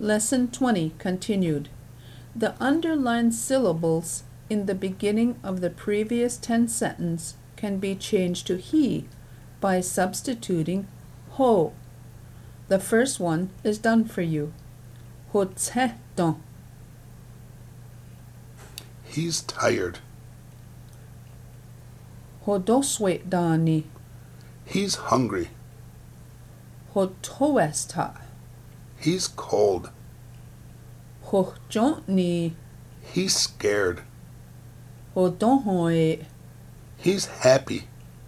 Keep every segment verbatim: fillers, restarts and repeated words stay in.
Lesson twenty continued. The underlined syllables in the beginning of the previous tense sentence can be changed to he by substituting ho. The first one is done for you. 호체동. He's tired. 호도스웨다니. He's hungry. 호토웨스타. He's cold. 호존니. He's scared. 호동호에. He's happy.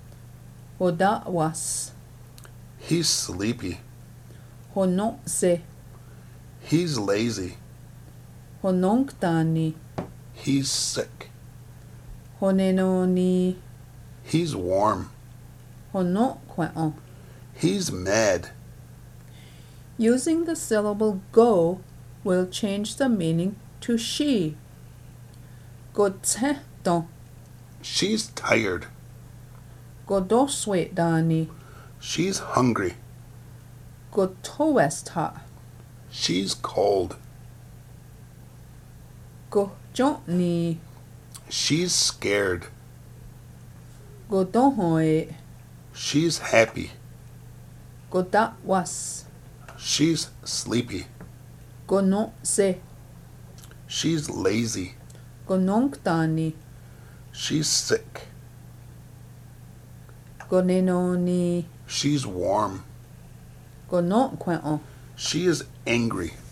호다와스. He's sleepy. 호녹세. He's lazy. 호농다니. He's sick. 호네노니. He's warm. 호노queon. He's mad. Using the syllable go will change the meaning to she. 고체동. She's tired. 고도스웨다니. She's hungry. 고토웨스타. She's cold. 고존니. She's scared. 고동호에. She's happy. 고다와스. She's sleepy. 고녹세. She's lazy. 고농다니. She's sick. 고네노니. She's warm. 고노queon. She is angry.